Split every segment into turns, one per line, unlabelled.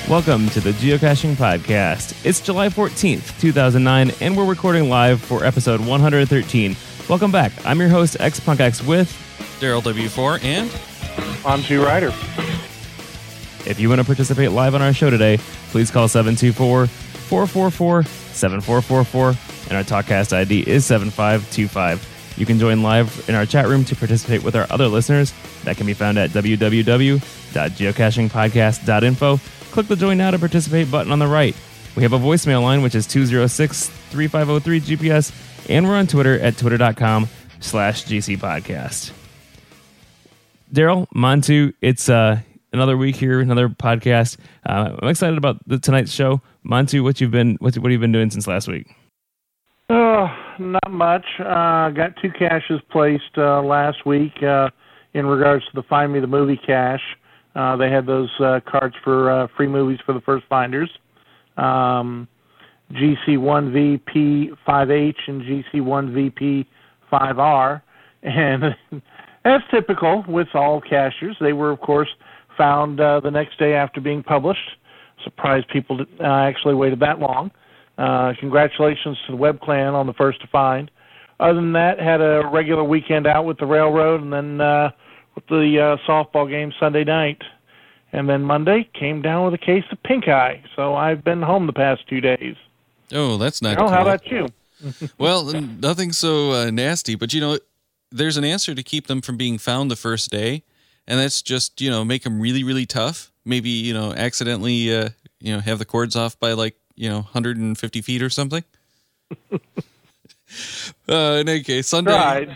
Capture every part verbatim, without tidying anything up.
Welcome to the Geocaching Podcast. It's July fourteenth, two thousand nine, and we're recording live for episode one hundred thirteen. Welcome back. I'm your host, XPunkX, with
Daryl W four and
Monty Ryder.
If you want to participate live on our show today, please call seven two four, four four four, seven four four four, and our TalkCast I D is seven five two five. You can join live in our chat room to participate with our other listeners. That can be found at w w w dot geocaching podcast dot info. Click the Join Now to Participate button on the right. We have a voicemail line, which is two oh six, three five oh three G P S, and we're on Twitter at twitter.com slash GC Podcast. Daryl, Montu, it's uh, another week here, another podcast. Uh, I'm excited about the tonight's show. Montu, what you've been, what, what have you been doing since last week?
Oh, not much. Uh, got two caches placed uh, last week uh, in regards to the Find Me the Movie cache. Uh, they had those uh, cards for uh, free movies for the first finders. Um, G C one V P five H and G C one V P five R. And as typical with all cachers, they were, of course, found uh, the next day after being published. Surprised people uh, actually waited that long. Uh, congratulations to the Web Clan on the first to find. Other than that, had a regular weekend out with the railroad, and then uh, with the uh, softball game Sunday night. And then Monday came down with a case of pink eye. So I've been home the past two days.
Oh, that's not
Oh,
cool.
How about you?
Well, nothing so uh, nasty, but you know, there's an answer to keep them from being found the first day, and that's just, you know, make them really, really tough. Maybe, you know, accidentally, uh, you know, have the cords off by like, you know, one hundred fifty feet or something. uh, in any case, Sunday.
Tried.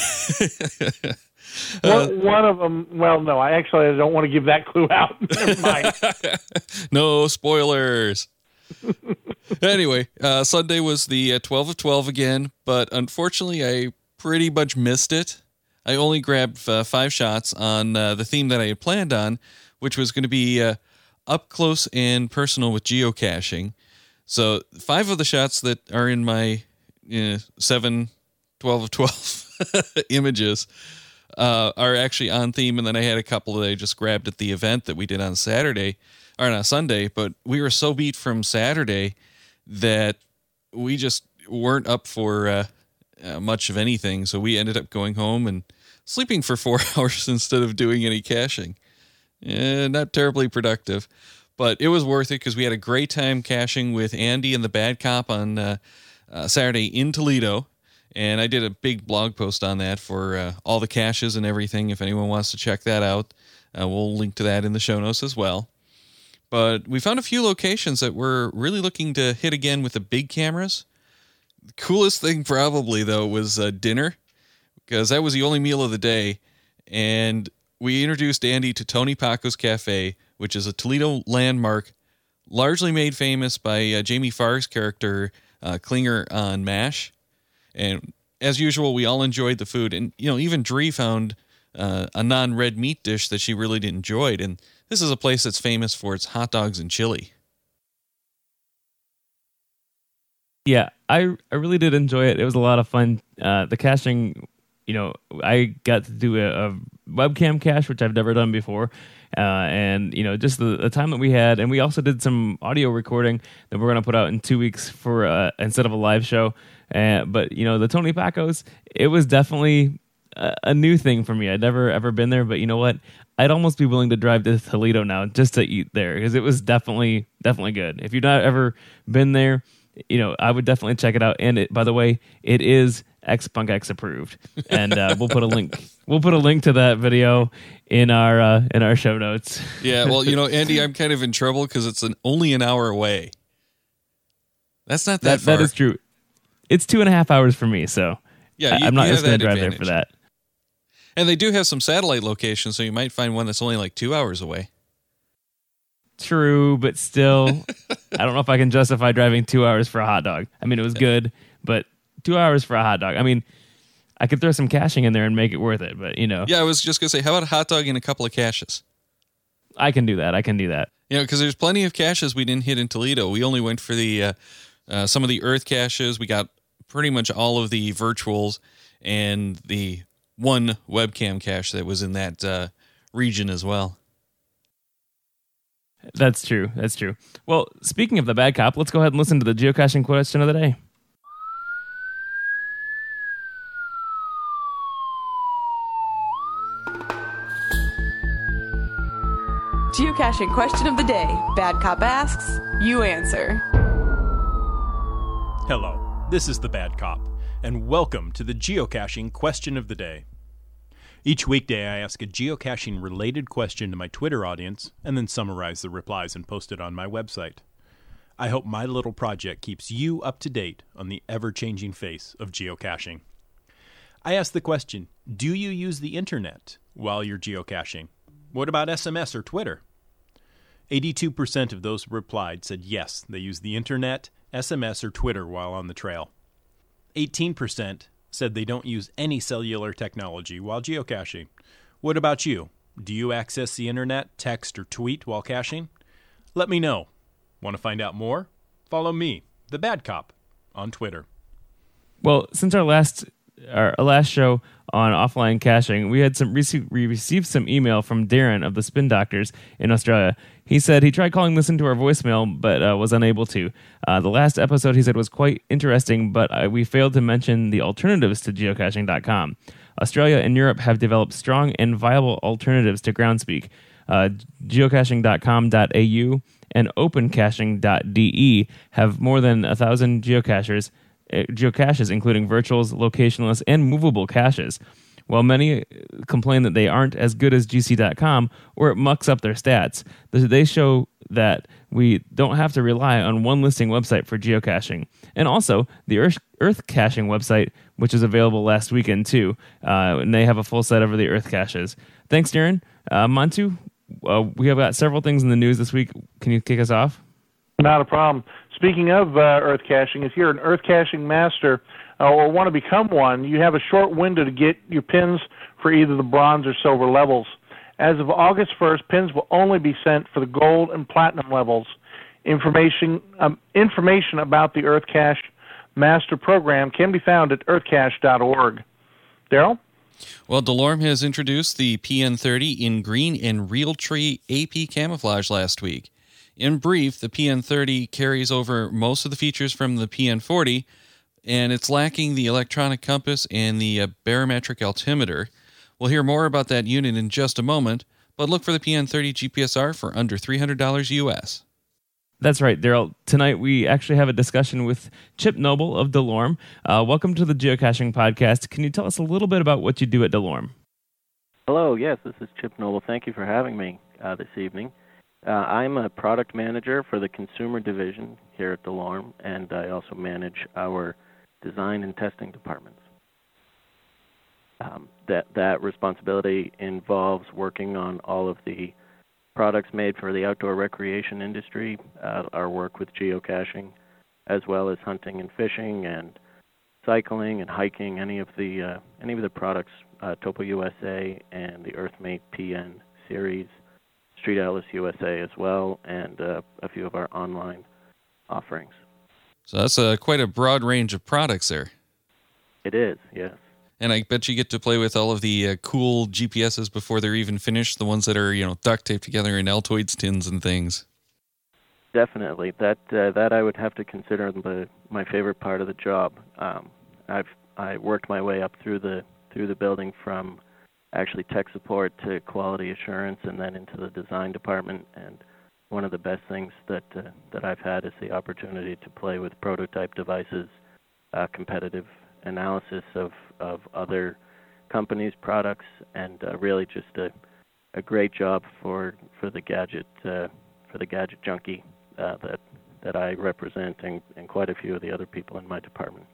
uh,
one, one of them, well, no, I actually I don't want to give that clue out. Never mind.
No spoilers. Anyway, uh, Sunday was the uh, twelve of twelve again, but unfortunately I pretty much missed it. I only grabbed uh, five shots on uh, the theme that I had planned on, which was going to be uh, up close and personal with geocaching. So five of the shots that are in my you know, seven, twelve of twelve images uh, are actually on theme. And then I had a couple that I just grabbed at the event that we did on Saturday or on Sunday. But we were so beat from Saturday that we just weren't up for uh, uh, much of anything. So we ended up going home and sleeping for four hours instead of doing any caching. Eh, not terribly productive. But it was worth it because we had a great time caching with Andy and the Bad Cop on uh, uh, Saturday in Toledo. And I did a big blog post on that for uh, all the caches and everything. If anyone wants to check that out, uh, we'll link to that in the show notes as well. But we found a few locations that we're really looking to hit again with the big cameras. The coolest thing probably, though, was uh, dinner, because that was the only meal of the day. And we introduced Andy to Tony Paco's Cafe, which is a Toledo landmark, largely made famous by uh, Jamie Farr's character, uh, Klinger on MASH. And as usual, we all enjoyed the food. And, you know, even Dree found uh, a non-red meat dish that she really enjoyed. And this is a place that's famous for its hot dogs and chili.
Yeah, I, I really did enjoy it. It was a lot of fun. Uh, the caching, you know, I got to do a, a webcam cache, which I've never done before. Uh, and, you know, just the, the time that we had. And we also did some audio recording that we're going to put out in two weeks for uh, instead of a live show. Uh, but, you know, the Tony Paco's, it was definitely a, a new thing for me. I'd never, ever been there. But you know what? I'd almost be willing to drive to Toledo now just to eat there, because it was definitely, definitely good. If you've not ever been there, you know, I would definitely check it out. And it, by the way, it is XPunkX approved, and uh, we'll put a link. We'll put a link to that video in our uh, in our show notes.
Yeah, well, you know, Andy, I'm kind of in trouble because it's an only an hour away. That's not that,
that
far.
That is true. It's two and a half hours for me, so
yeah, you,
I'm not
just
going to drive advantage. there for that.
And they do have some satellite locations, so you might find one that's only like two hours away.
True, but still, I don't know if I can justify driving two hours for a hot dog. I mean, it was good, but two hours for a hot dog. I mean, I could throw some caching in there and make it worth it, but, you know.
Yeah, I was just going to say, how about a hot dog and a couple of caches?
I can do that. I can do that.
You know, because there's plenty of caches we didn't hit in Toledo. We only went for the uh, uh, some of the Earth caches. We got pretty much all of the virtuals and the one webcam cache that was in that uh, region as well.
That's true. That's true. Well, speaking of the bad cop, let's go ahead and listen to the geocaching question of the day.
Geocaching question of the day. Bad cop asks, you answer.
Hello, this is the Bad Cop, and welcome to the geocaching question of the day. Each weekday I ask a geocaching-related question to my Twitter audience, and then summarize the replies and post it on my website. I hope my little project keeps you up to date on the ever-changing face of geocaching. I ask the question, do you use the internet while you're geocaching? What about S M S or Twitter? eighty-two percent of those who replied said yes, they use the internet, S M S, or Twitter while on the trail. eighteen percent said they don't use any cellular technology while geocaching. What about you? Do you access the internet, text, or tweet while caching? Let me know. Want to find out more? Follow me, the Bad Cop, on Twitter.
Well, since our last our last show on offline caching, we had some rece- we received some email from Darren of the Spin Doctors in Australia. He said he tried calling this into our voicemail, but uh, was unable to. Uh, the last episode, he said, was quite interesting, but uh, we failed to mention the alternatives to geocaching dot com. Australia and Europe have developed strong and viable alternatives to Groundspeak. Uh, geocaching dot com dot a u and open caching dot d e have more than a thousand geocachers, uh, geocaches, including virtuals, locationless, and movable caches. While many complain that they aren't as good as G C dot com or it mucks up their stats, they show that we don't have to rely on one listing website for geocaching. And also, the Earth, Earth Caching website, which is available last weekend too, uh, and they have a full set of the Earth caches. Thanks, Darren. Uh, Montu, uh, we have got several things in the news this week. Can you kick us off?
Not a problem. Speaking of uh, Earth Caching, if you're an Earth Caching master uh, or want to become one, you have a short window to get your pins for either the bronze or silver levels. As of August first, pins will only be sent for the gold and platinum levels. Information um, information about the Earth Cache Master Program can be found at earth cache dot org. Daryl?
Well, Delorme has introduced the P N thirty in green and Realtree A P camouflage last week. In brief, the P N thirty carries over most of the features from the P N forty, and it's lacking the electronic compass and the uh, barometric altimeter. We'll hear more about that unit in just a moment, but look for the P N thirty G P S R for under three hundred dollars U S.
That's right, Daryl. Tonight we actually have a discussion with Chip Noble of Delorme. Uh, welcome to the Geocaching Podcast. Can you tell us a little bit about what you do at Delorme?
Hello, yes, this is Chip Noble. Thank you for having me uh, this evening. Uh, I'm a product manager for the consumer division here at Delorme, and I also manage our design and testing departments. Um, that that responsibility involves working on all of the products made for the outdoor recreation industry, uh, our work with geocaching, as well as hunting and fishing and cycling and hiking. Any of the uh, any of the products, uh, Topo U S A and the EarthMate P N series, Street Atlas U S A as well, and uh, a few of our online offerings.
So that's a, quite a broad range of products there.
It is, yes.
And I bet you get to play with all of the uh, cool G P S's before they're even finished, the ones that are, you know, duct taped together in Altoids tins and things.
Definitely. That uh, that I would have to consider the, my favorite part of the job. Um, I've I worked my way up through the through the building from actually tech support to quality assurance and then into the design department, and one of the best things that uh, that I've had is the opportunity to play with prototype devices, uh, competitive analysis of, of other companies' products, and uh, really just a, a great job for for the gadget uh, for the gadget junkie uh, that that I represent, and, and quite a few of the other people in my department.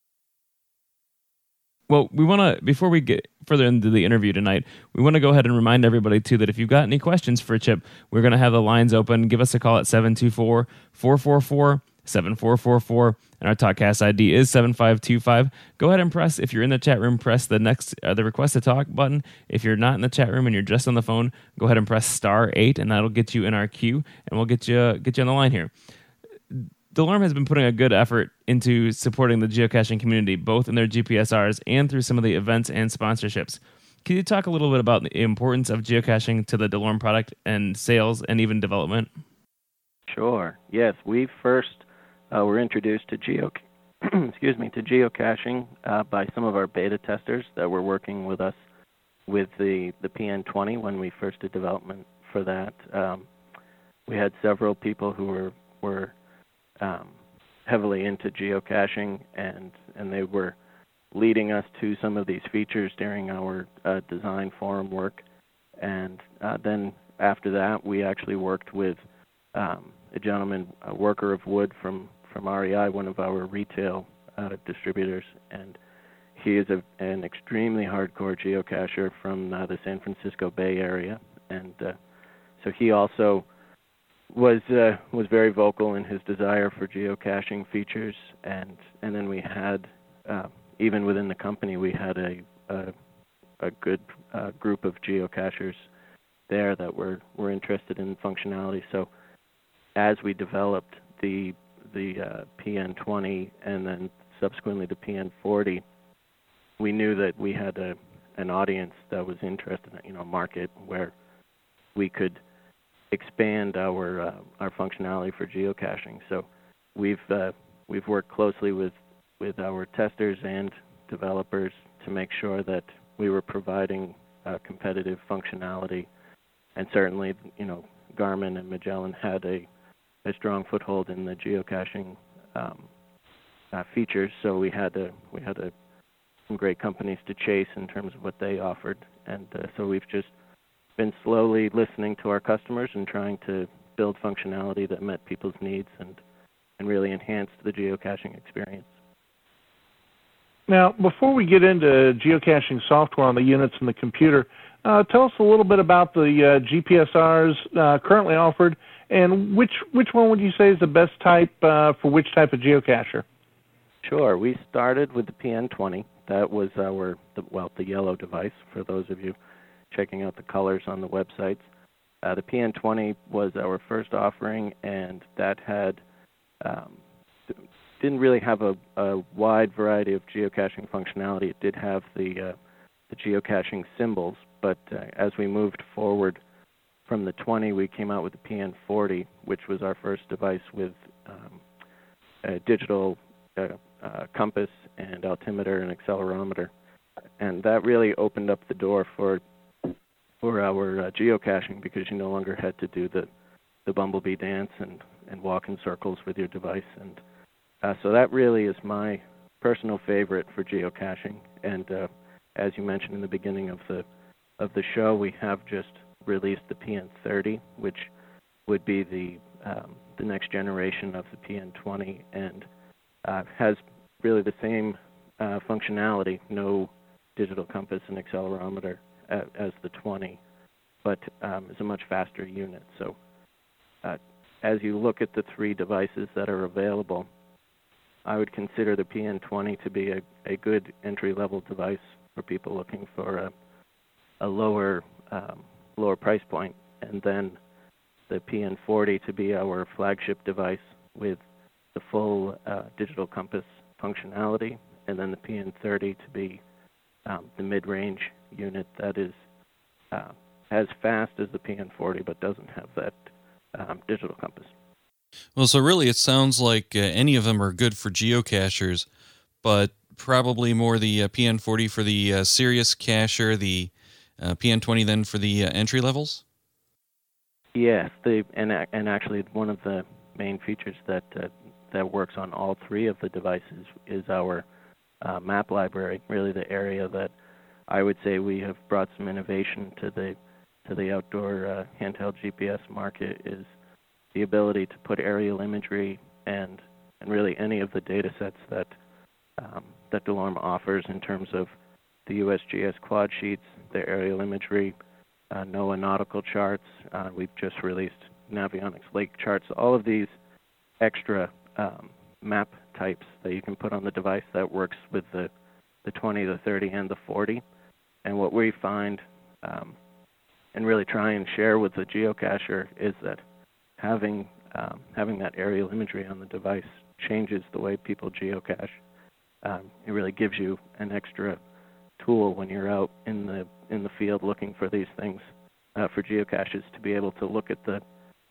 Well, we want to, before we get further into the interview tonight, we want to go ahead and remind everybody, too, that if you've got any questions for Chip, we're going to have the lines open. Give us a call at seven two four, four four four, seven four four four, and our TalkCast I D is seven five two five. Go ahead and press, if you're in the chat room, press the next uh, the Request to Talk button. If you're not in the chat room and you're just on the phone, go ahead and press star eight, and that'll get you in our queue, and we'll get you, get you on the line here. Delorme has been putting a good effort into supporting the geocaching community, both in their G P S Rs and through some of the events and sponsorships. Can you talk a little bit about the importance of geocaching to the Delorme product and sales and even development?
Sure. Yes, we first uh, were introduced to geo, excuse me, to geocaching uh, by some of our beta testers that were working with us with the, the P N twenty when we first did development for that. Um, we had several people who were were um, heavily into geocaching, and and they were leading us to some of these features during our uh, design forum work. And uh, then after that, we actually worked with um, a gentleman, a worker of wood from, from R E I, one of our retail uh, distributors, and he is a, an extremely hardcore geocacher from uh, the San Francisco Bay Area, and uh, so he also was uh, was very vocal in his desire for geocaching features, and and then we had uh, even within the company we had a a, a good uh, group of geocachers there that were, were interested in functionality. So as we developed the the uh, P N twenty and then subsequently the P N forty, we knew that we had a an audience that was interested in, you know, market where we could expand our uh, our functionality for geocaching. So we've uh, we've worked closely with with our testers and developers to make sure that we were providing uh, competitive functionality. And certainly, you know, Garmin and Magellan had a, a strong foothold in the geocaching um, uh, features. So we had a, we had a, some great companies to chase in terms of what they offered. And uh, so we've just been slowly listening to our customers and trying to build functionality that met people's needs and, and really enhanced the geocaching experience.
Now, before we get into geocaching software on the units and the computer, uh, tell us a little bit about the uh, G P S Rs uh, currently offered, and which which one would you say is the best type uh, for which type of geocacher?
Sure. We started with the P N twenty. That was our, the, well, the yellow device, for those of you checking out the colors on the websites. Uh, the P N twenty was our first offering, and that had um, didn't really have a, a wide variety of geocaching functionality. It did have the uh, the geocaching symbols, but uh, as we moved forward from the twenty, we came out with the P N forty, which was our first device with um, a digital uh, uh, compass and altimeter and accelerometer, and that really opened up the door for for our uh, geocaching, because you no longer had to do the the bumblebee dance and and walk in circles with your device. And Uh, so that really is my personal favorite for geocaching. And uh, as you mentioned in the beginning of the of the show, we have just released the P N thirty, which would be the um, the next generation of the P N twenty, and uh, has really the same uh, functionality, no digital compass and accelerometer uh, as the twenty, but um, is a much faster unit. So uh, as you look at the three devices that are available, I would consider the P N twenty to be a, a good entry-level device for people looking for a, a lower um, lower price point, and then the P N forty to be our flagship device with the full uh, digital compass functionality, and then the P N thirty to be um, the mid-range unit that is uh, as fast as the P N forty but doesn't have that um, digital compass.
Well, so really it sounds like uh, any of them are good for geocachers, but probably more the uh, P N forty for the uh, serious cacher, the uh, P N twenty then for the uh, entry levels?
Yes, the and and actually one of the main features that uh, that works on all three of the devices is our uh, map library. Really, the area that I would say we have brought some innovation to the to the outdoor uh, handheld G P S market is the ability to put aerial imagery and and really any of the data sets that um, that DeLorme offers in terms of the U S G S quad sheets, the aerial imagery, uh, NOAA nautical charts. Uh, we've just released Navionics lake charts. All of these extra um, map types that you can put on the device that works with the the twenty, the thirty, and the forty. And what we find um, and really try and share with the geocacher is that having um, having that aerial imagery on the device changes the way people geocache. Um, it really gives you an extra tool when you're out in the in the field looking for these things uh, for geocaches, to be able to look at the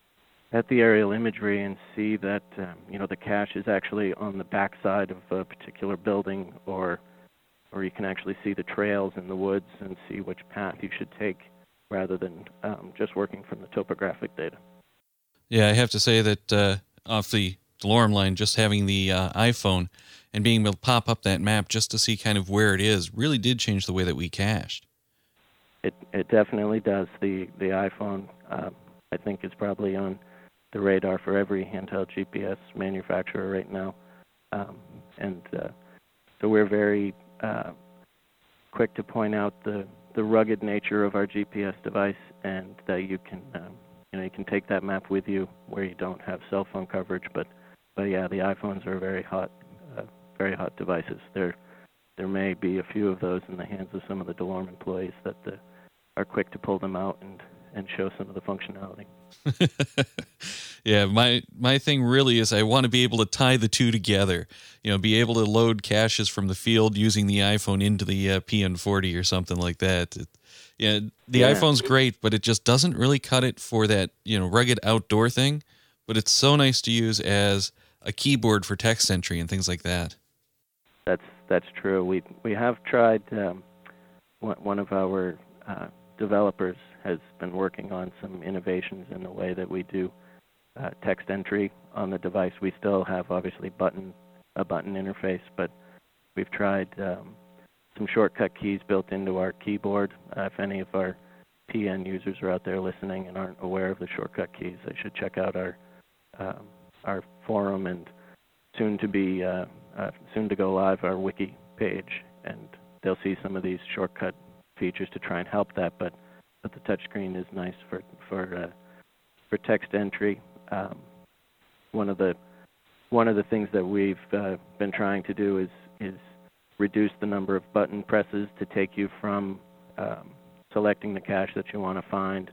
at the aerial imagery and see that um, you know the cache is actually on the backside of a particular building, or or you can actually see the trails in the woods and see which path you should take, rather than um, just working from the topographic data.
Yeah, I have to say that uh, off the DeLorme line, just having the uh, iPhone and being able to pop up that map just to see kind of where it is really did change the way that we cached.
It it definitely does. The the iPhone, uh, I think, is probably on the radar for every handheld G P S manufacturer right now, um, and uh, so we're very uh, quick to point out the, the rugged nature of our G P S device, and that you can um, you know you can take that map with you where you don't have cell phone coverage. But but yeah, the iPhones are very hot, uh, very hot devices. There there may be a few of those in the hands of some of the DeLorme employees that uh, are quick to pull them out and, and show some of the functionality.
Yeah, my my thing really is I want to be able to tie the two together. You know, be able to load caches from the field using the iPhone into the uh, P N forty or something like that. It, yeah, the
Yeah.
iPhone's great, but it just doesn't really cut it for that, you know, rugged outdoor thing. But it's so nice to use as a keyboard for text entry and things like that.
That's that's true. We we have tried. Um, one one of our uh, developers has been working on some innovations in the way that we do uh, text entry on the device. We still have obviously button a button interface, but we've tried um, some shortcut keys built into our keyboard. Uh, if any of our P N users are out there listening and aren't aware of the shortcut keys, they should check out our um, our forum and soon to be uh, uh, soon to go live our wiki page, and they'll see some of these shortcut features to try and help that. But but the touchscreen is nice for for uh, for text entry. Um, one of the one of the things that we've uh, been trying to do is is reduce the number of button presses to take you from um, selecting the cache that you want to find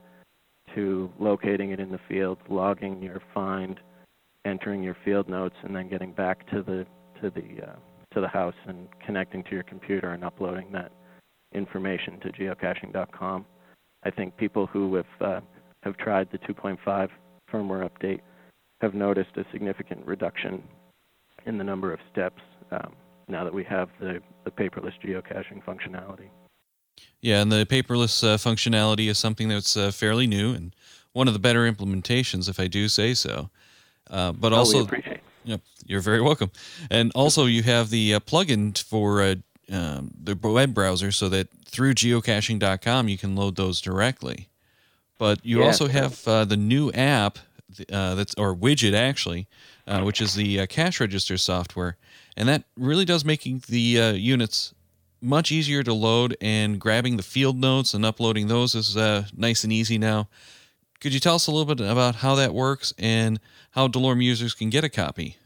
to locating it in the field, logging your find, entering your field notes, and then getting back to the to the uh, to the house and connecting to your computer and uploading that information to geocaching dot com. I think people who have uh, have tried the two point five firmware update have noticed a significant reduction in the number of steps um, now that we have the, the paperless geocaching functionality.
Yeah, and the paperless uh, functionality is something that's uh, fairly new and one of the better implementations, if I do say so. Uh, but
Oh,
also,
we appreciate it.
Yep, you're very welcome. And also, you have the uh, plugin for uh, um, the web browser, so that through geocaching dot com you can load those directly. But you
Yeah,
also
sure.
have uh, the new app uh, that's or widget actually, uh, which is the uh, cache register software, and that really does making the uh, units much easier to load, and grabbing the field notes and uploading those is uh, nice and easy now. Could you tell us a little bit about how that works and how DeLorme users can get a copy?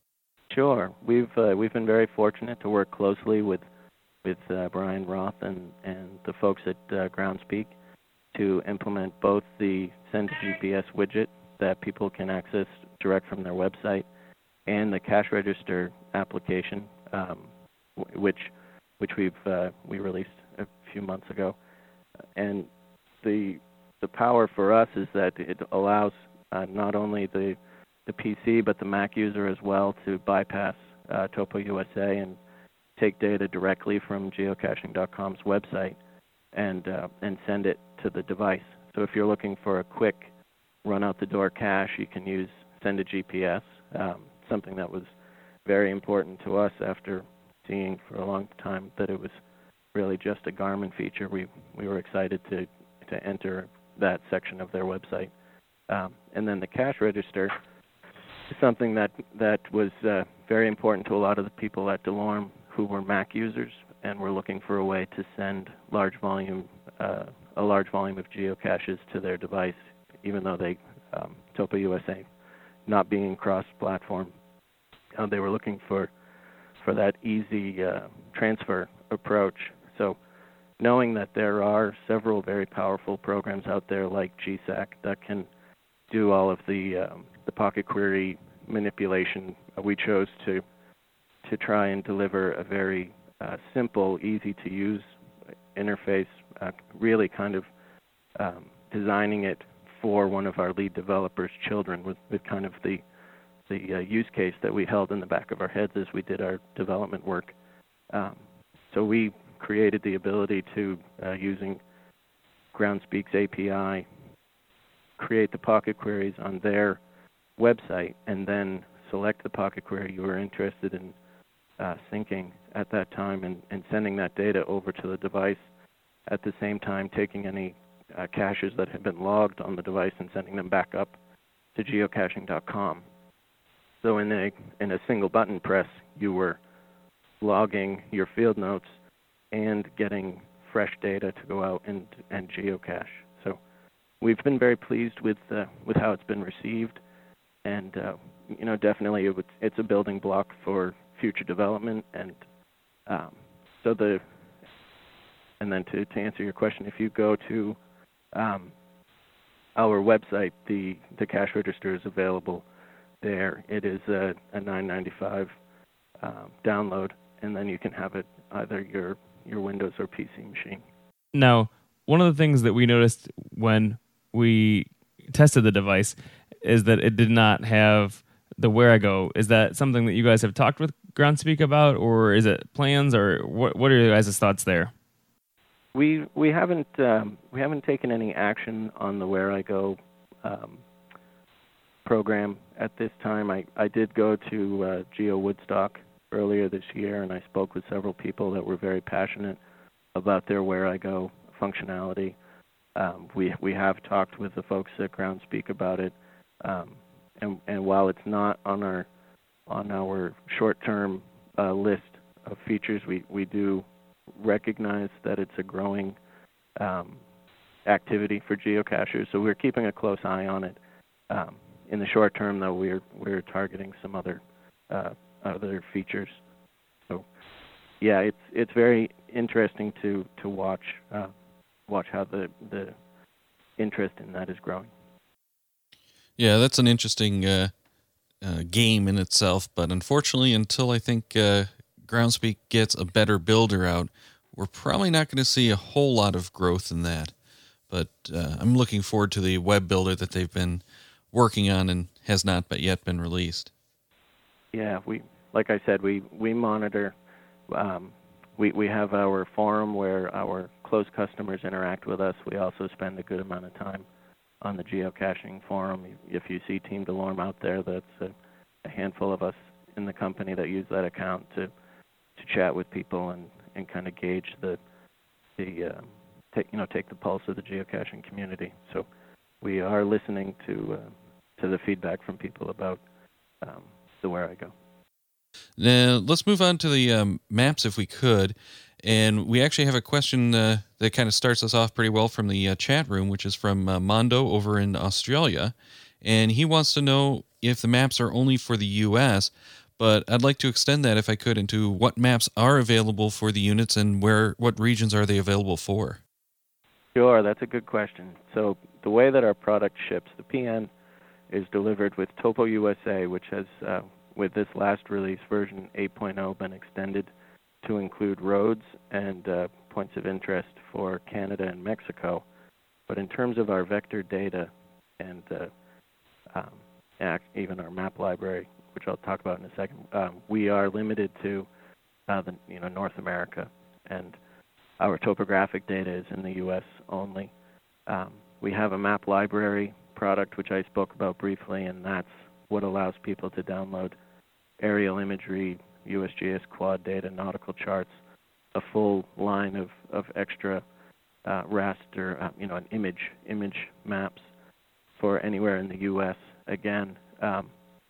Sure. We've uh, we've been very fortunate to work closely with with uh, Brian Roth and, and the folks at uh, Groundspeak to implement both the Send to G P S widget that people can access direct from their website, and the cache register application, um, w- which which we've uh, we released a few months ago. And the the power for us is that it allows uh, not only the the P C but the Mac user as well to bypass uh, Topo U S A and take data directly from geocaching dot com's website and uh, and send it to the device. So if you're looking for a quick run out the door cache, you can use Send a G P S, um, something that was very important to us after seeing for a long time that it was really just a Garmin feature. We we were excited to to enter that section of their website. Um, and then the cache register is something that that was uh, very important to a lot of the people at DeLorme who were Mac users and were looking for a way to send large volume uh, a large volume of geocaches to their device, even though they um, Topo U S A not being cross-platform. Uh, they were looking for for that easy uh, transfer approach. So knowing that there are several very powerful programs out there like G S A C that can do all of the um, the pocket query manipulation, uh, we chose to to try and deliver a very uh, simple, easy-to-use interface, uh, really kind of um, designing it for one of our lead developers' children with, with kind of the the uh, use case that we held in the back of our heads as we did our development work. Um, so we created the ability to, uh, using Groundspeak's A P I, create the pocket queries on their website and then select the pocket query you were interested in uh, syncing at that time and, and sending that data over to the device, at the same time taking any uh, caches that had been logged on the device and sending them back up to geocaching dot com. So in a, in a single button press, you were logging your field notes and getting fresh data to go out and, and geocache. So we've been very pleased with uh, with how it's been received, and uh, you know, definitely it would, it's a building block for future development. And um, so the and then to, to answer your question, if you go to um, our website, the the cache register is available there. It is a, a nine ninety-five um, download, and then you can have it either your your Windows or P C machine.
Now, one of the things that we noticed when we tested the device is that it did not have the Where I Go. Is that something that you guys have talked with Groundspeak about, or is it plans, or what? What are your guys' thoughts there?
We we haven't um, we haven't taken any action on the Where I Go um, program at this time. I, I did go to uh, Geo Woodstock earlier this year, and I spoke with several people that were very passionate about their Where I Go functionality. Um, we we have talked with the folks at Groundspeak about it, um, and and while it's not on our on our short-term uh, list of features, we, we do recognize that it's a growing um, activity for geocachers. So we're keeping a close eye on it. Um, in the short term, though, we're we're targeting some other uh, other features. So yeah, it's it's very interesting to to watch uh, watch how the the interest in that is growing.
Yeah, that's an interesting uh, uh, game in itself, but unfortunately, until I think uh, Groundspeak gets a better builder out, we're probably not going to see a whole lot of growth in that. But uh, I'm looking forward to the web builder that they've been working on and has not but yet been released.
Yeah, we like I said, we we monitor. Um, we we have our forum where our close customers interact with us. We also spend a good amount of time on the geocaching forum. If you see Team DeLorme out there, that's a, a handful of us in the company that use that account to to chat with people and, and kind of gauge the the uh, take you know take the pulse of the geocaching community. So we are listening to uh, to the feedback from people about um, the Where I Go.
Now, let's move on to the um, maps if we could. And we actually have a question uh, that kind of starts us off pretty well from the uh, chat room, which is from uh, Mondo over in Australia. And he wants to know if the maps are only for the U S, but I'd like to extend that, if I could, into what maps are available for the units and where what regions are they available for?
Sure, that's a good question. So the way that our product ships, the P N is delivered with Topo U S A, which has, uh, with this last release, version eight point oh, been extended to include roads and uh, points of interest for Canada and Mexico. But in terms of our vector data and uh, um, even our map library, which I'll talk about in a second, um, we are limited to uh, the you know North America, and our topographic data is in the U S only. Um, we have a map library product, which I spoke about briefly, and that's what allows people to download aerial imagery, U S G S quad data, nautical charts, a full line of, of extra uh, raster, uh, you know, an image image maps for anywhere in the U S. Again, um,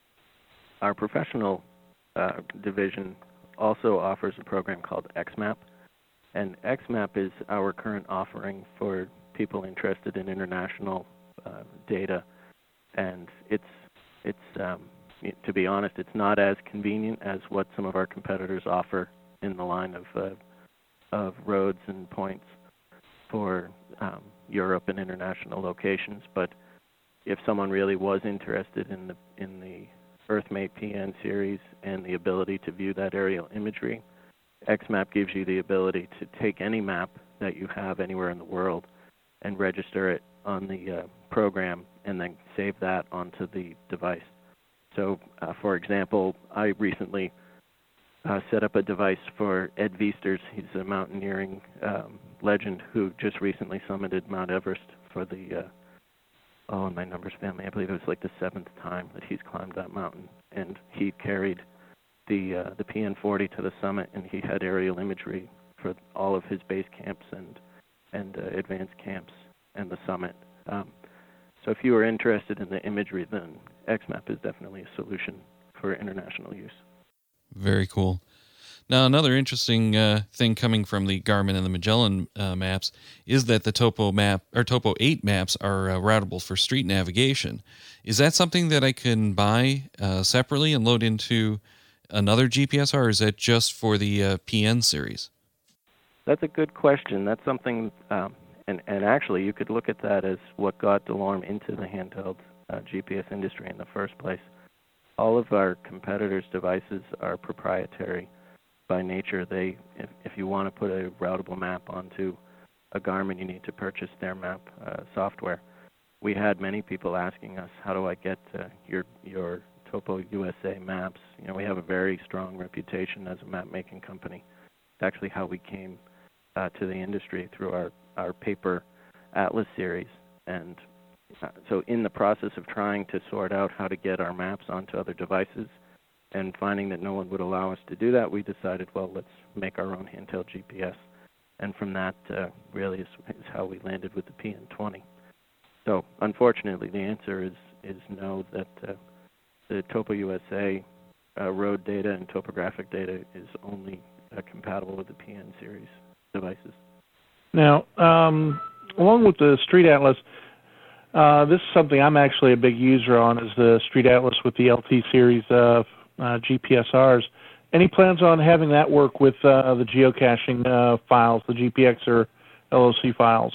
our professional uh, division also offers a program called X map, and X map is our current offering for people interested in international uh, data, and it's it's um, to be honest, it's not as convenient as what some of our competitors offer in the line of uh, of roads and points for um, Europe and international locations. But if someone really was interested in the in the EarthMate P N series and the ability to view that aerial imagery, X map gives you the ability to take any map that you have anywhere in the world and register it on the uh, program and then save that onto the device. So, uh, for example, I recently uh, set up a device for Ed Viesters. He's a mountaineering um, legend who just recently summited Mount Everest for the, uh, oh, in my numbers family, I believe it was like the seventh time that he's climbed that mountain. And he carried the uh, the P N forty to the summit, and he had aerial imagery for all of his base camps and, and uh, advanced camps and the summit. Um, so if you are interested in the imagery, then X MAP is definitely a solution for international use.
Very cool. Now, another interesting uh, thing coming from the Garmin and the Magellan uh, maps is that the Topo map or Topo eight maps are uh, routable for street navigation. Is that something that I can buy uh, separately and load into another G P S R, or is that just for the uh, P N series?
That's a good question. That's something, um, and, and actually you could look at that as what got DeLorme into the handheld uh, G P S industry in the first place. All of our competitors' devices are proprietary by nature. They, if, if you want to put a routable map onto a Garmin, you need to purchase their map uh, software. We had many people asking us, how do I get uh, your your Topo U S A maps? You know, we have a very strong reputation as a map-making company. It's actually how we came uh, to the industry, through our, our paper Atlas series. And uh, so in the process of trying to sort out how to get our maps onto other devices and finding that no one would allow us to do that, we decided, well, let's make our own handheld G P S. And from that, uh, really is, is how we landed with the P N twenty. So unfortunately, the answer is, is no, that uh, the Topo U S A uh, road data and topographic data is only uh, compatible with the P N series devices.
Now, um, along with the Street Atlas, uh, this is something I'm actually a big user on, is the Street Atlas with the L T series of uh, G P S Rs. Any plans on having that work with uh, the geocaching uh, files, the G P X or L O C files?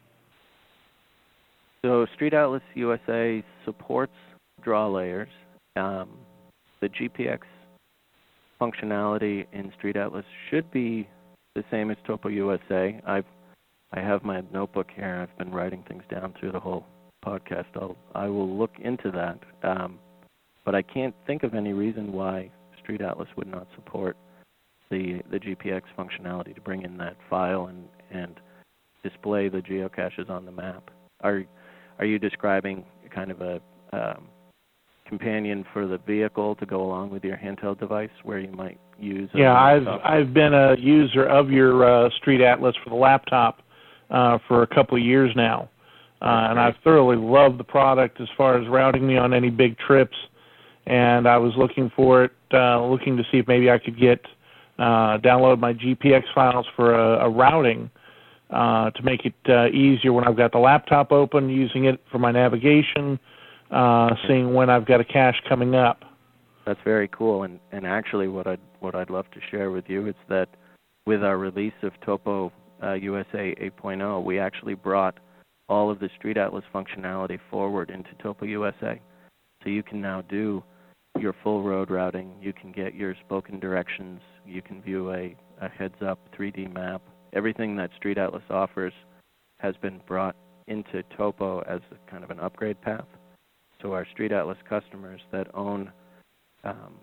So Street Atlas U S A supports draw layers. Um, the G P X functionality in Street Atlas should be the same as Topo U S A. I've I have my notebook here. I've been writing things down through the whole podcast. I'll I will look into that, um, but I can't think of any reason why Street Atlas would not support the the G P X functionality to bring in that file and and display the geocaches on the map. Are are you describing kind of a um, companion for the vehicle to go along with your handheld device, where you might use? A
yeah, I've
laptop?
I've been a user of your uh, Street Atlas for the laptop uh, for a couple of years now, uh, and I've thoroughly loved the product as far as routing me on any big trips. And I was looking for it, uh, looking to see if maybe I could get uh, download my G P X files for a, a routing uh, to make it uh, easier when I've got the laptop open, using it for my navigation, uh, seeing when I've got a cache coming up.
That's very cool, and, and actually what I'd, what I'd love to share with you is that with our release of Topo uh, U S A eight point oh, we actually brought all of the Street Atlas functionality forward into Topo U S A. So you can now do your full road routing, you can get your spoken directions, you can view a, a heads-up three D map. Everything that Street Atlas offers has been brought into Topo as a kind of an upgrade path. So our Street Atlas customers that own, um,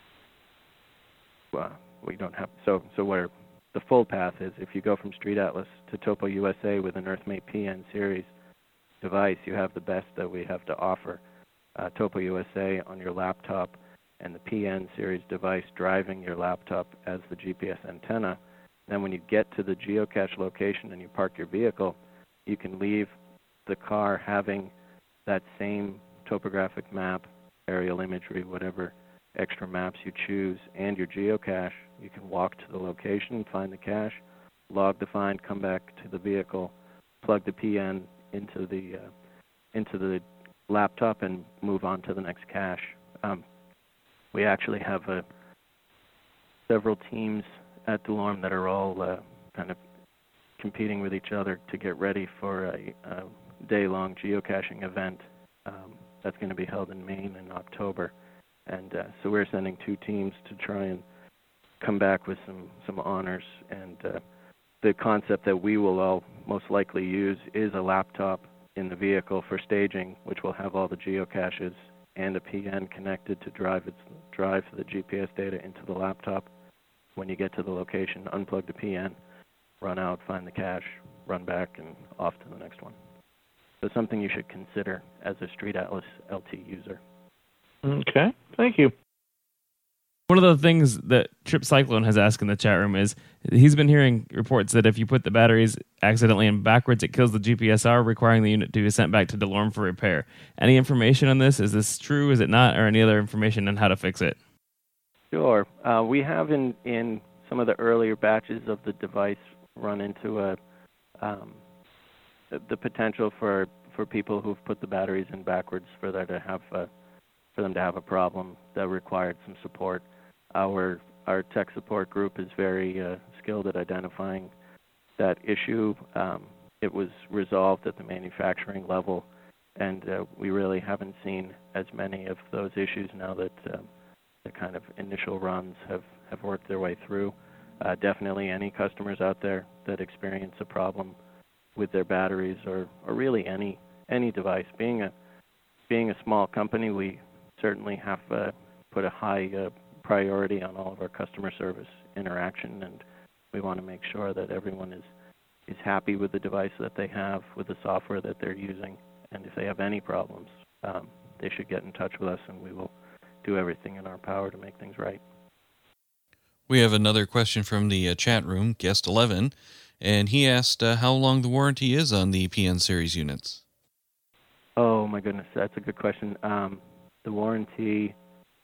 well, we don't have, so so where the full path is, if you go from Street Atlas to Topo U S A with an EarthMate P N series device, you have the best that we have to offer. Uh, Topo U S A on your laptop and the P N series device driving your laptop as the G P S antenna. Then when you get to the geocache location and you park your vehicle, you can leave the car having that same topographic map, aerial imagery, whatever extra maps you choose, and your geocache. You can walk to the location, find the cache, log the find, come back to the vehicle, plug the P N into the uh, into the laptop, and move on to the next cache. Um, we actually have uh, several teams at DeLorme that are all uh, kind of competing with each other to get ready for a, a day-long geocaching event um, that's going to be held in Maine in October. And uh, so we're sending two teams to try and come back with some, some honors. And uh, the concept that we will all most likely use is a laptop in the vehicle for staging, which will have all the geocaches and a P N connected to drive its drive the G P S data into the laptop. When you get to the location, unplug the P N, run out, find the cache, run back, and off to the next one. So something you should consider as a Street Atlas L T user.
Okay, thank you.
One of the things that Trip Cyclone has asked in the chat room is he's been hearing reports that if you put the batteries accidentally in backwards, it kills the G P S R, requiring the unit to be sent back to DeLorme for repair. Any information on this? Is this true? Is it not? Or any other information on how to fix it?
Sure. Uh, we have in, in some of the earlier batches of the device run into a um, the, the potential for, for people who've put the batteries in backwards for there to have a, for them to have a problem that required some support. Our our tech support group is very uh, skilled at identifying that issue. Um, it was resolved at the manufacturing level, and uh, we really haven't seen as many of those issues now that uh, the kind of initial runs have, have worked their way through. Uh, definitely any customers out there that experience a problem with their batteries or, or really any any device. Being a being a small company, we certainly have uh, put a high uh, priority on all of our customer service interaction, and we want to make sure that everyone is, is happy with the device that they have, with the software that they're using, and if they have any problems, um, they should get in touch with us, and we will do everything in our power to make things right.
We have another question from the uh, chat room, guest eleven, and he asked uh, how long the warranty is on the P N series units.
Oh my goodness, that's a good question. Um, the warranty,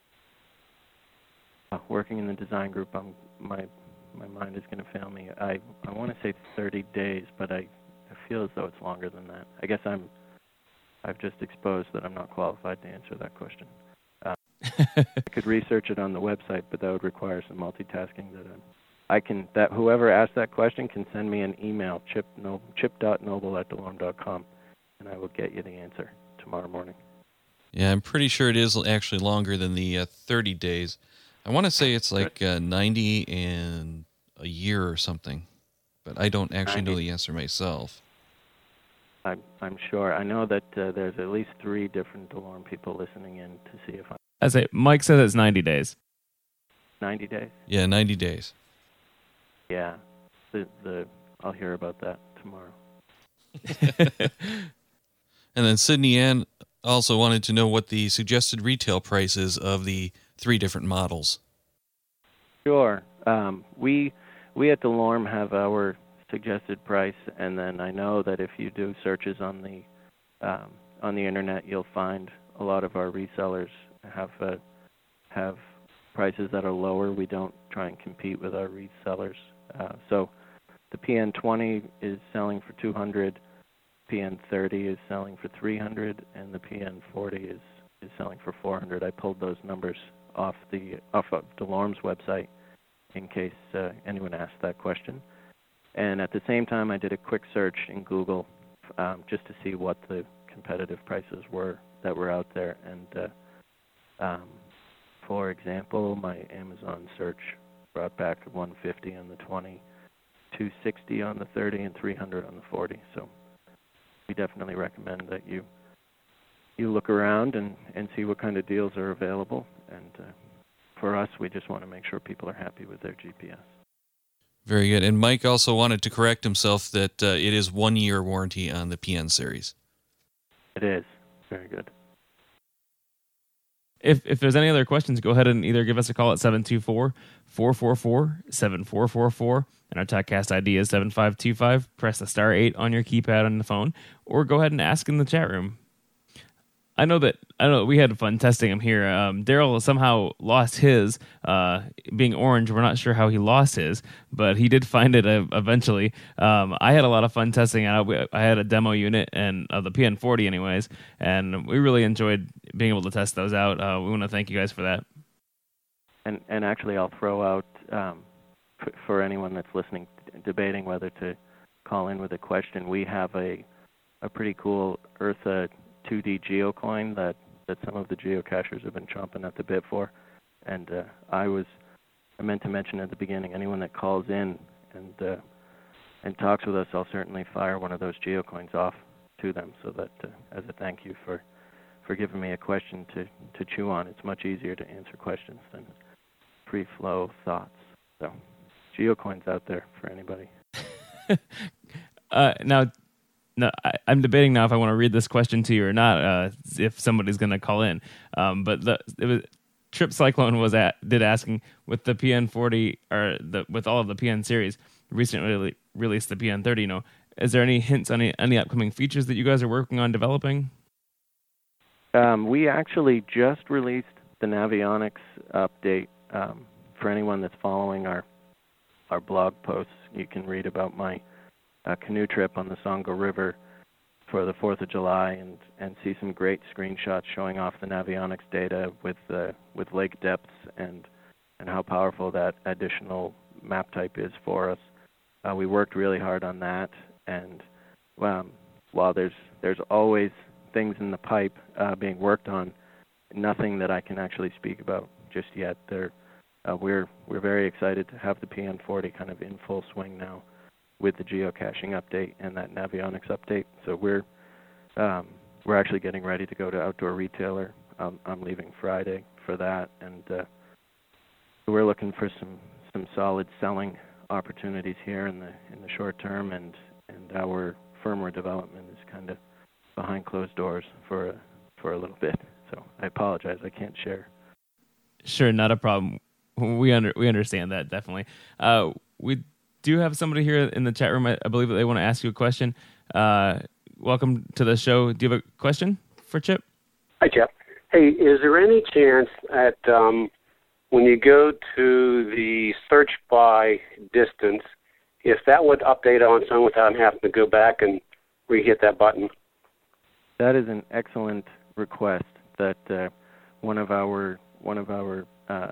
uh, working in the design group, I'm, my my mind is going to fail me. I, I want to say thirty days, but I, I feel as though it's longer than that. I guess I'm I've just exposed that I'm not qualified to answer that question. Uh, I could research it on the website, but that would require some multitasking. That I'm, I can that whoever asked that question can send me an email, chip no, chip.noble at delorme dot com, and I will get you the answer tomorrow morning.
Yeah, I'm pretty sure it is actually longer than the uh, thirty days. I want to say it's like uh, ninety and a year or something, but I don't actually know the answer myself.
I'm, I'm sure. I know that uh, there's at least three different DeLorme people listening in to see if I'm...
I say Mike says it's ninety days.
ninety days?
Yeah, ninety days.
Yeah. The the I'll hear about that tomorrow.
And then Sydney Ann also wanted to know what the suggested retail price is of the three different models.
Sure. Um, we we at DeLorme have our suggested price, and then I know that if you do searches on the um, on the internet, you'll find a lot of our resellers have uh, have prices that are lower. We don't try and compete with our resellers. Uh, so the P N twenty is selling for two hundred dollars, P N thirty is selling for three hundred dollars, and the P N forty is, is selling for four hundred dollars. I pulled those numbers off the off of DeLorme's website in case uh, anyone asked that question. And at the same time, I did a quick search in Google um, just to see what the competitive prices were that were out there. And uh, um, for example, my Amazon search brought back one hundred fifty dollars on the twenty, two hundred sixty dollars on the thirty, and three hundred dollars on the forty. So we definitely recommend that you you look around and, and see what kind of deals are available. And uh, for us, we just want to make sure people are happy with their G P S.
Very good. And Mike also wanted to correct himself that uh, it is one year warranty on the P N series.
It is. Very good.
If if there's any other questions, go ahead and either give us a call at seven two four, four four four, seven four four four, and our TechCast I D is seven five two five. Press the star eight on your keypad on the phone, or go ahead and ask in the chat room. I know that I know that we had fun testing him here. Um, Daryl somehow lost his, uh, being orange. We're not sure how he lost his, but he did find it uh, eventually. Um, I had a lot of fun testing it. I, I had a demo unit and of the P N forty, anyways, and we really enjoyed being able to test those out. Uh, we want to thank you guys for that.
And and actually, I'll throw out um, f- for anyone that's listening, debating whether to call in with a question. We have a a pretty cool Eartha two D geocoin that, that some of the geocachers have been chomping at the bit for. And uh, I was I meant to mention at the beginning, anyone that calls in and uh, and talks with us, I'll certainly fire one of those geocoins off to them, so that uh, as a thank you for, for giving me a question to, to chew on. It's much easier to answer questions than free flow thoughts. So GeoCoin's out there for anybody.
uh, now, no, I, I'm debating now if I want to read this question to you or not. Uh, if somebody's going to call in, um, but the it was, Trip Cyclone was at did asking with the P N forty or the with all of the P N series recently re- released the P N thirty. You know, is there any hints on any, any upcoming features that you guys are working on developing?
Um, we actually just released the Navionics update. Um, for anyone that's following our our blog posts, you can read about my uh, canoe trip on the Songo River for the fourth of July and, and see some great screenshots showing off the Navionics data with uh, with lake depths and and how powerful that additional map type is for us. Uh, we worked really hard on that, and um, while there's there's always things in the pipe uh, being worked on, nothing that I can actually speak about just yet. There, uh, we're we're very excited to have the P N forty kind of in full swing now, with the geocaching update and that Navionics update. So we're um, we're actually getting ready to go to Outdoor Retailer. Um, I'm leaving Friday for that, and uh, we're looking for some, some solid selling opportunities here in the in the short term, and, and our firmware development is kind of behind closed doors for a, for a little bit. So I apologize, I can't share.
Sure, not a problem. We under we understand that definitely. Uh, we do have somebody here in the chat room. I, I believe that they want to ask you a question. Uh, welcome to the show. Do you have a question for Chip?
Hi, Chip. Hey, is there any chance that um, when you go to the search by distance, if that would update on its own without having to go back and re-hit that button?
That is an excellent request that uh, one of our one of our uh,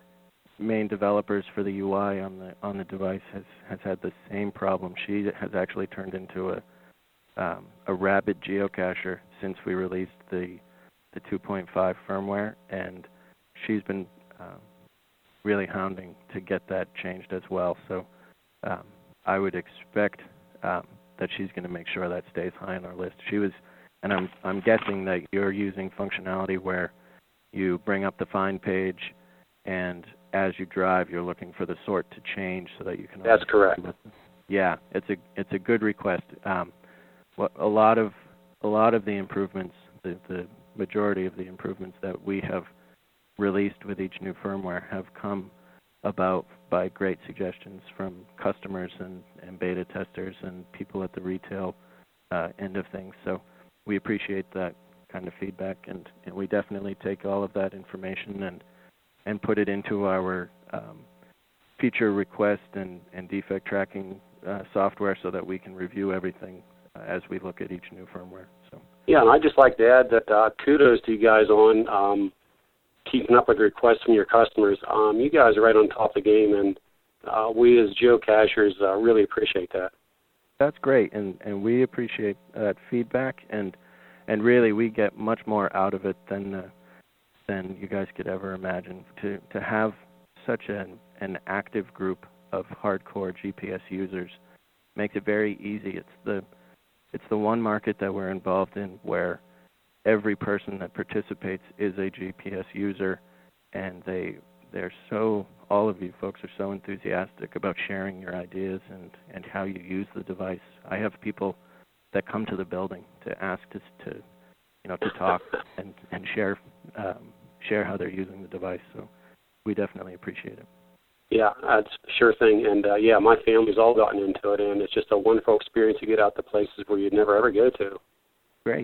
main developers for the U I on the on the device has, has had the same problem. She has actually turned into a um, a rabid geocacher since we released the the two point five firmware, and she's been uh, really hounding to get that changed as well. So um, I would expect um, that she's going to make sure that stays high on our list. She was, and I'm I'm guessing that you're using functionality where you bring up the find page, and as you drive, you're looking for the sort to change so that you can.
That's correct.
Yeah, it's a it's a good request. Um, what a lot of a lot of the improvements, the, the majority of the improvements that we have released with each new firmware have come about by great suggestions from customers and, and beta testers and people at the retail uh, end of things. So we appreciate that kind of feedback, and, and we definitely take all of that information and and put it into our um, feature request and, and defect tracking uh, software so that we can review everything uh, as we look at each new firmware. So
yeah, and I'd just like to add that uh, kudos to you guys on um, keeping up with the requests from your customers. Um, you guys are right on top of the game, and uh, we as geocachers uh, really appreciate that.
That's great, and, and we appreciate that feedback, and and really we get much more out of it than uh, than you guys could ever imagine. To to have such an an active group of hardcore G P S users makes it very easy. It's the it's the one market that we're involved in where every person that participates is a G P S user, and they they're so all of you folks are so enthusiastic about sharing your ideas and, and how you use the device. I have people that come to the building to ask us to you know to talk and and share um, share how they're using the device. So we definitely appreciate it.
Yeah, that's a sure thing. And, uh, yeah, my family's all gotten into it, and it's just a wonderful experience to get out to places where you'd never, ever go to.
Great.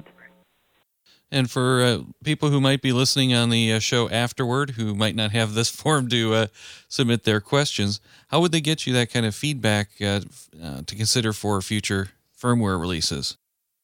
And for uh, people who might be listening on the uh, show afterward, who might not have this form to uh, submit their questions, how would they get you that kind of feedback uh, uh, to consider for future firmware releases?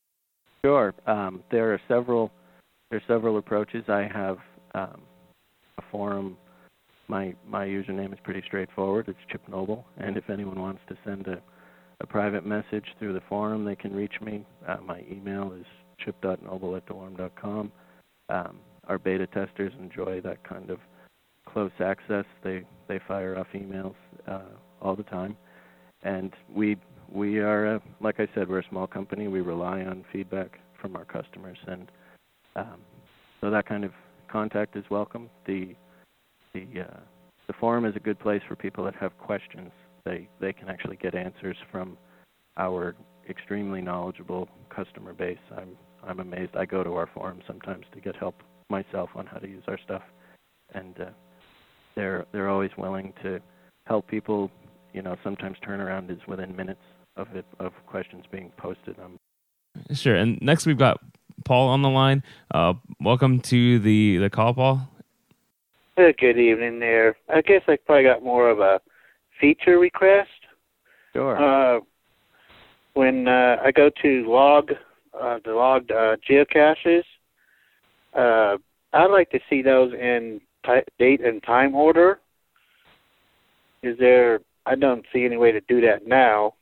Sure. Um, there are several there are several approaches. I have um, a forum. My my username is pretty straightforward. It's Chip Noble, and if anyone wants to send a, a private message through the forum, they can reach me. Uh, my email is chip dot noble at delorme dot com. Um, our beta testers enjoy that kind of close access. They they fire off emails uh, all the time, and we we are, uh, like I said, we're a small company. We rely on feedback from our customers, and um, so that kind of contact is welcome. The the uh, the forum is a good place for people that have questions. They they can actually get answers from our extremely knowledgeable customer base. I'm I'm amazed. I go to our forum sometimes to get help myself on how to use our stuff, and uh, they're they're always willing to help people. You know, sometimes turnaround is within minutes of it of questions being posted. Um,
Sure. And next we've got Paul on the line. Uh, welcome to the the call, Paul.
Uh, good evening there. I guess I probably got more of a feature request.
Sure.
Uh, when uh, I go to log uh, the logged uh, geocaches, uh, I'd like to see those in t- date and time order. Is there? I don't see any way to do that now.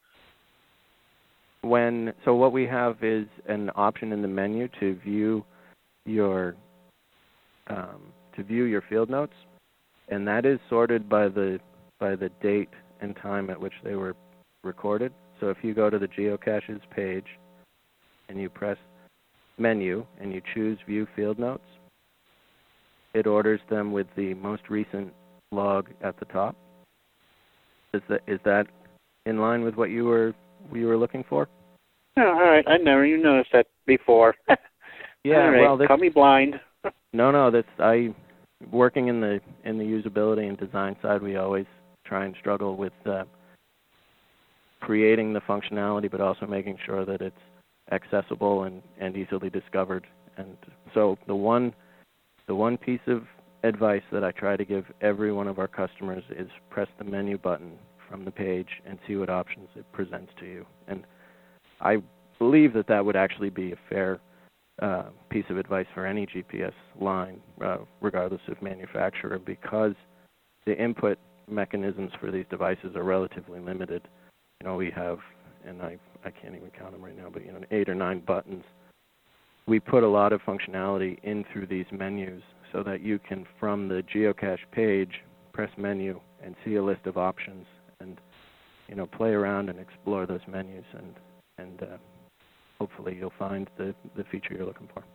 When so what we have is an option in the menu to view your um, to view your field notes, and that is sorted by the by the date and time at which they were recorded. So if you go to the geocaches page and you press menu and you choose view field notes, it orders them with the most recent log at the top. Is that is that in line with what you were you were looking for?
Oh, all right. I never even noticed that before.
Yeah,
all right.
well, this,
call me blind.
no, no. That's I working in the in the usability and design side. We always try and struggle with uh, creating the functionality, but also making sure that it's accessible and, and easily discovered. And so the one the one piece of advice that I try to give every one of our customers is press the menu button from the page and see what options it presents to you. And I believe that that would actually be a fair uh, piece of advice for any G P S line, uh, regardless of manufacturer, because the input mechanisms for these devices are relatively limited. You know, we have, and I, I can't even count them right now, but, you know, eight or nine buttons. We put a lot of functionality in through these menus so that you can, from the geocache page, press menu and see a list of options and, you know, play around and explore those menus, and and uh, hopefully you'll find the, the feature you're looking for.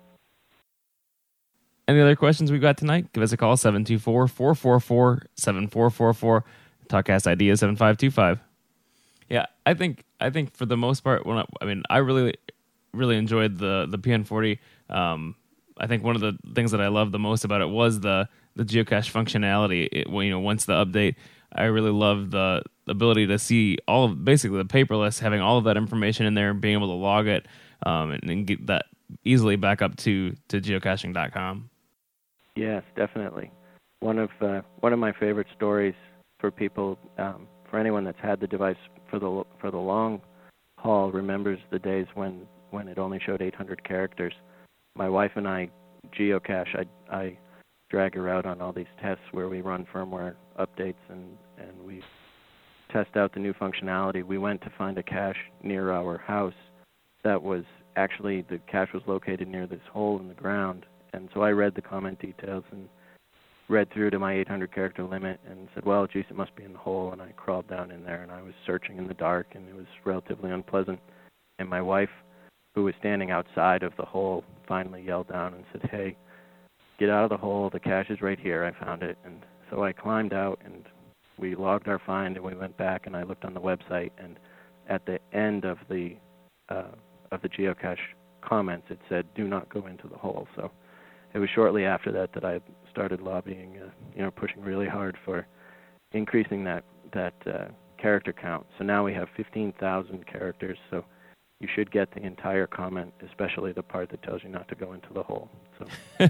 Any other questions we've got tonight? Give us a call, seven two four, four four four, seven four four four. TalkCast I D is seven five two five. Yeah, I think I think for the most part, when I, I mean, I really really enjoyed the the P N forty. Um, I think one of the things that I loved the most about it was the the geocache functionality. It, you know, once the update, I really loved the ability to see all of basically the paperless, having all of that information in there and being able to log it um, and, and get that easily back up to to geocaching dot com.
Yes, definitely. One of uh, one of my favorite stories for people, um, for anyone that's had the device for the for the long haul, remembers the days when, when it only showed eight hundred characters. My wife and I geocache. I I drag her out on all these tests where we run firmware updates and, and we test out the new functionality. We went to find a cache near our house that was actually, the cache was located near this hole in the ground. And so I read the comment details and read through to my eight hundred character limit and said, well, geez, it must be in the hole. And I crawled down in there and I was searching in the dark and it was relatively unpleasant. And my wife, who was standing outside of the hole, finally yelled down and said, hey, get out of the hole. The cache is right here. I found it. And so I climbed out and we logged our find and we went back and I looked on the website, and at the end of the uh, of the geocache comments it said, do not go into the hole. So it was shortly after that that I started lobbying, uh, you know, pushing really hard for increasing that that uh, character count. So now we have fifteen thousand characters, so you should get the entire comment, especially the part that tells you not to go into the hole. So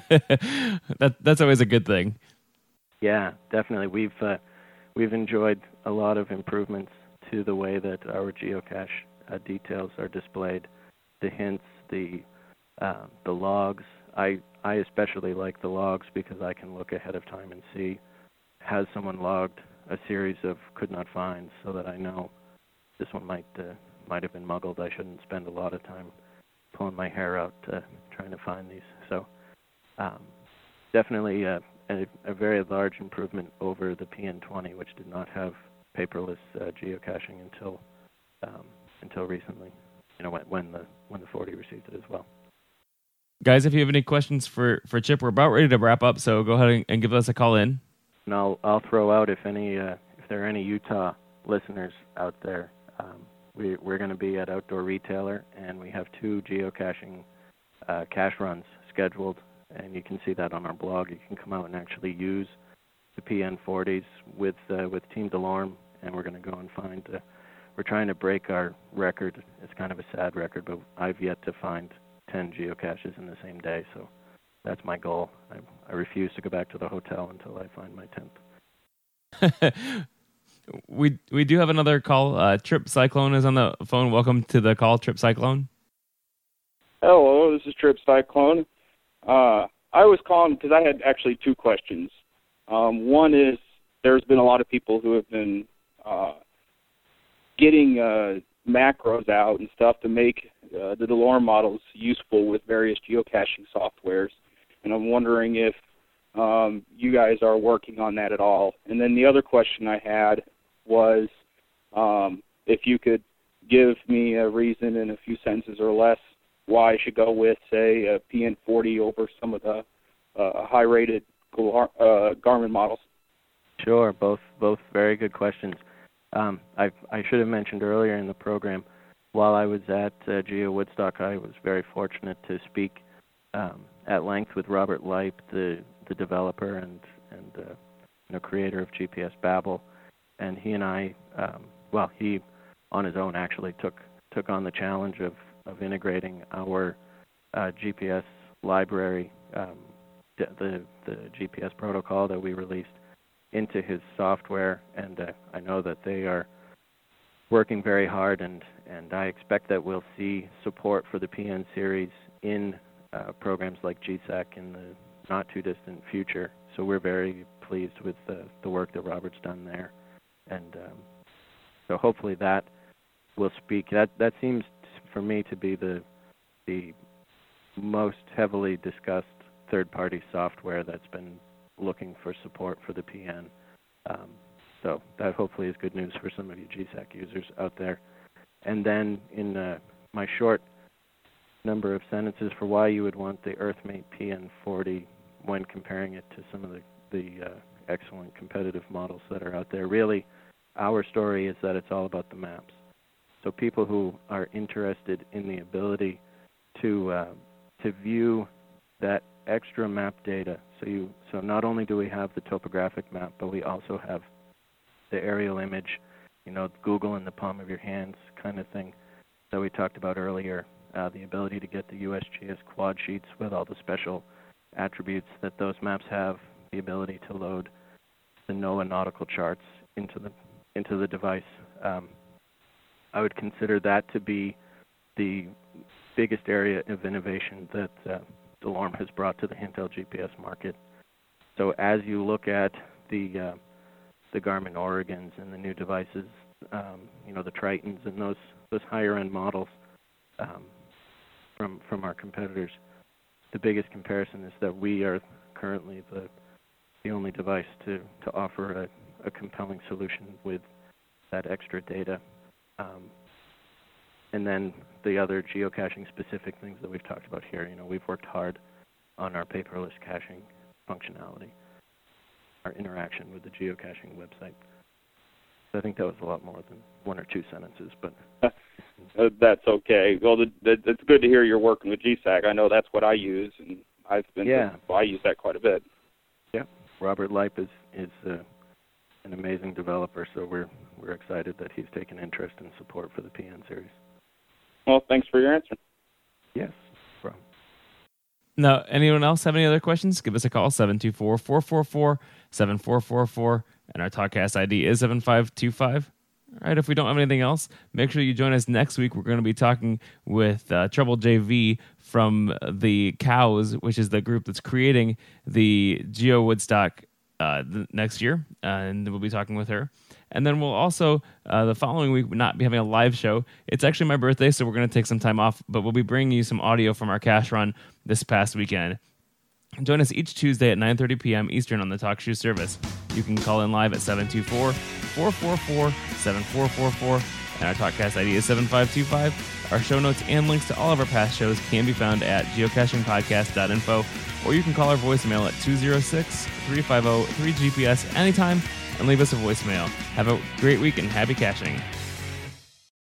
that that's always a good thing.
Yeah, definitely. We've uh, we've enjoyed a lot of improvements to the way that our geocache uh, details are displayed, the hints, the uh, the logs. I I especially like the logs because I can look ahead of time and see, has someone logged a series of could not finds, so that I know this one might uh, might have been muggled. I shouldn't spend a lot of time pulling my hair out uh, trying to find these. So um, definitely uh, a, a very large improvement over the P N twenty, which did not have paperless uh, geocaching until um, until recently. You know, when, when the when the forty received it as well.
Guys, if you have any questions for, for Chip, we're about ready to wrap up, so go ahead and, and give us a call in.
And I'll I'll throw out if any uh, if there are any Utah listeners out there, um, we we're going to be at Outdoor Retailer, and we have two geocaching uh, cache runs scheduled, and you can see that on our blog. You can come out and actually use the P N forties with uh, with Team DeLorme, and we're going to go and find. Uh, we're trying to break our record. It's kind of a sad record, but I've yet to find ten geocaches in the same day, so that's my goal. I, I refuse to go back to the hotel until I find my tenth.
we we do have another call. Uh, Trip Cyclone is on the phone. Welcome to the call, Trip Cyclone.
Hello, this is Trip Cyclone. Uh, I was calling because I had actually two questions. Um, one is there's been a lot of people who have been uh, getting uh, macros out and stuff to make uh, the DeLorme models useful with various geocaching softwares, and I'm wondering if um, you guys are working on that at all. And then the other question I had was um, if you could give me a reason in a few sentences or less why I should go with, say, a P N forty over some of the uh, high-rated uh, Garmin models.
Sure, both both very good questions. Um, I I should have mentioned earlier in the program, while I was at uh, Geo Woodstock, I was very fortunate to speak um, at length with Robert Leip, the the developer and and uh, you know, creator of G P S Babel, and he and I, um, well, he on his own actually took took on the challenge of, of integrating our uh, G P S library, um, the the G P S protocol that we released, into his software, and uh, I know that they are working very hard, and, and I expect that we'll see support for the P N series in uh, programs like G S A C in the not-too-distant future. So we're very pleased with the, the work that Robert's done there, and um, so hopefully that will speak. That that seems for me to be the the most heavily discussed third-party software that's been looking for support for the P N. Um, so that hopefully is good news for some of you G S A C users out there. And then in uh, my short number of sentences for why you would want the Earthmate P N forty when comparing it to some of the, the uh, excellent competitive models that are out there. Really, our story is that it's all about the maps. So people who are interested in the ability to uh, to view that extra map data. So you so not only do we have the topographic map, but we also have the aerial image, you know, Google in the palm of your hands kind of thing that we talked about earlier. Uh, the ability to get the U S G S quad sheets with all the special attributes that those maps have, the ability to load the NOAA nautical charts into the into the device. Um, I would consider that to be the biggest area of innovation that uh, DeLorme has brought to the handheld G P S market. So as you look at the uh, the Garmin Oregons and the new devices, um, you know, the Tritons and those those higher end models um, from from our competitors, the biggest comparison is that we are currently the the only device to, to offer a, a compelling solution with that extra data. Um, and then the other geocaching specific things that we've talked about here, you know, we've worked hard on our paperless caching functionality, our interaction with the geocaching website. So I think that was a lot more than one or two sentences, but
uh, that's okay. Well, the, the, it's good to hear you're working with G S A C. I know that's what I use, and I've been
yeah.
to, well, I use that quite a bit.
Yeah, Robert Leip is is uh, an amazing developer, so we're we're excited that he's taken interest and support for the P N series.
Well, thanks for your answer.
Yes, no problem.
Now, anyone else have any other questions? Give us a call, seven two four, four four four, seven four four four, and our TalkCast I D is seven five two five. All right, if we don't have anything else, make sure you join us next week. We're going to be talking with uh, Trouble J V from the Cows, which is the group that's creating the Geo Woodstock uh, the next year, uh, and we'll be talking with her. And then we'll also, uh, the following week, not be having a live show. It's actually my birthday, so we're going to take some time off, but we'll be bringing you some audio from our cash run this past weekend. Join us each Tuesday at nine thirty p.m. Eastern on the TalkShoe service. You can call in live at seven two four, four four four, seven four four four, and our TalkCast I D is seven five two five. Our show notes and links to all of our past shows can be found at geocaching podcast dot info, or you can call our voicemail at two oh six, three five zero, three G P S anytime and leave us a voicemail. Have a great week and happy caching.